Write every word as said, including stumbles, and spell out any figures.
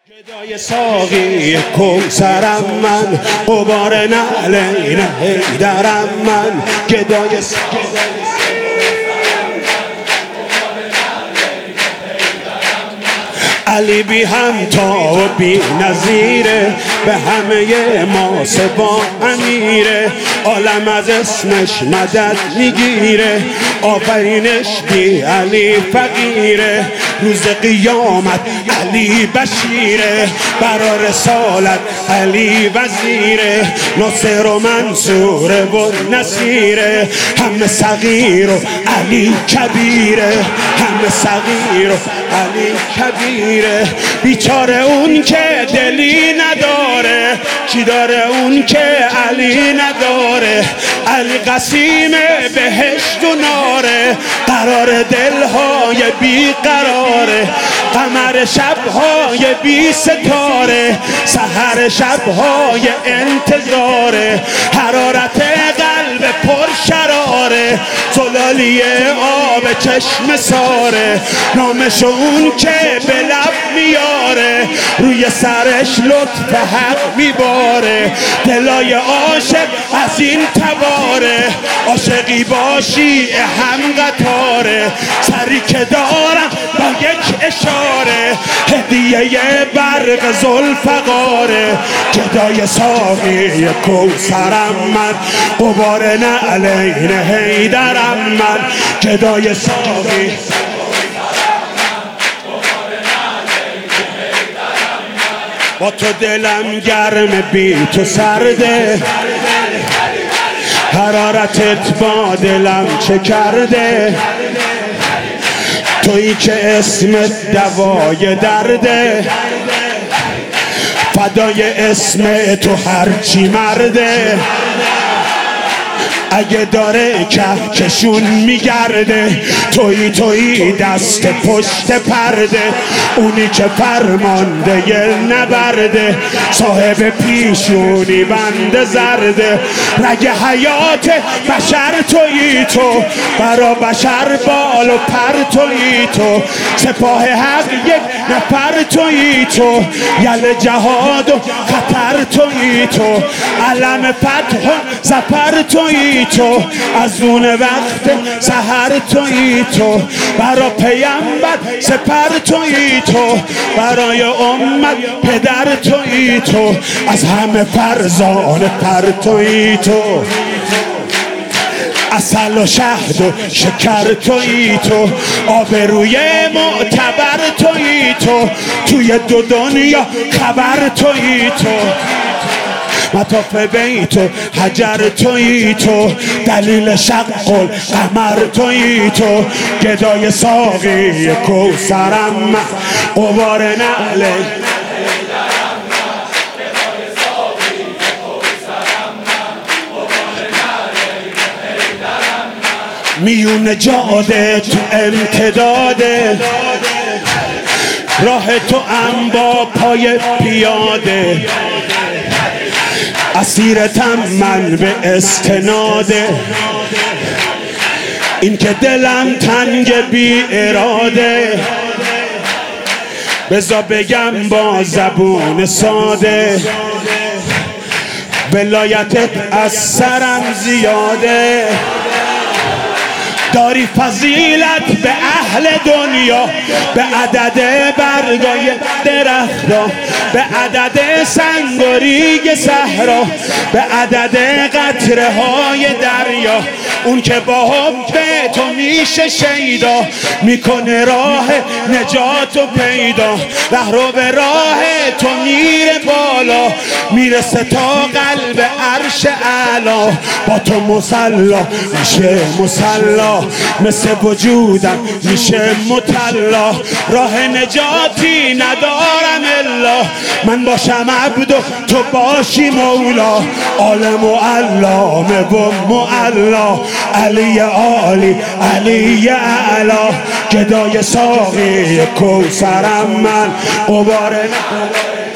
گدای ساقی کوثرم من، غبار نعلین حیدرم من. گدای علی بی همتا و بی نظیره، به همه ما سبا امیره. عالم از اسمش مدد میگیره، آفرینش بی علی فقیره. روز قیامت علی بشیره، برا رسالت علی وزیره. ناصر و منصور و نصیره، همه صغیر و علی کبیره. همه صغیر و علی کبیره. بیچاره اون که دلی نداره، کی داره اون که علی نداره؟ علی قسیم بهشت و ناره، قرار دلهای بی قراره. قمر شبهای بی ستاره، سحر شبهای انتظاره. حرارت قلب پر شراره، زلالی آب چشم ساره. نامش اون که به لب میاره، روی سرش لطف حق میباره. دلای عاشق از این تباره، عاشقی باشی هم قطاره. سری که دارم با یک اشاره، هدیه برق ذوالفقاره. گدای ساقی کوثرم من، غبار نعلین حیدرم من. گدای ساقی با تو دلم گرم بی تو سرده، حرارتت با دلم چه کرده؟ تویی که اسمت دوای درده، فدای اسم تو هرچی مرده. اگه داره کهکشون میگرده، تویی تویی دست پشت پرده. اونی که فرمانده نبرده، صاحب پیشونی بند زرده. رگ حیات بشر تویی تو، برا بشر بال و پر تویی تو. سپاه حق یک نفر تویی تو، یل جهاد و خطر تویی تو. علم فتح و ظفر تویی تو، از اون وقت سحر تویی تو. برا پیامبر سپر تویی تو، برای امت پدر تویی تو. از همه فرزانه پر تویی تو، عسل و شهد و شکر تویی تو. آبروی معتبر تویی تو، توی دو دنیا خبر تویی تو. مطاف بیت و حجر تویی تو، دلیل شق القمر تویی تو. گدای ساقی کوثرم من، غبار نعلین میون جاده تو امتداده، راه تو ام با پای پیاده. اسیرتم من به استناده، این که دلم تنگ بی اراده. بذار بگم با زبون ساده، ولایتت از سرم زیاده. داری فضیلت به اهل دنیا، به عدد برگای درختا، به عدد سنگ و ریگ صحرا، به عدد قطره های دریا. اون که با حب تو میشه شیدا، میکنه راه نجات و پیدا. رهرو به راه تو میره بالا، میرسه تا قلب عرش اعلا. با تو مسلا میشه مسلا، مثل وجودم میشه مطلا. راه نجاتی ندارم الا، من باشم عبد و تو باشی مولا. عالم و علامه و معلا، علی عالی علی اعلا. گدای ساقی کوثرم من، غبار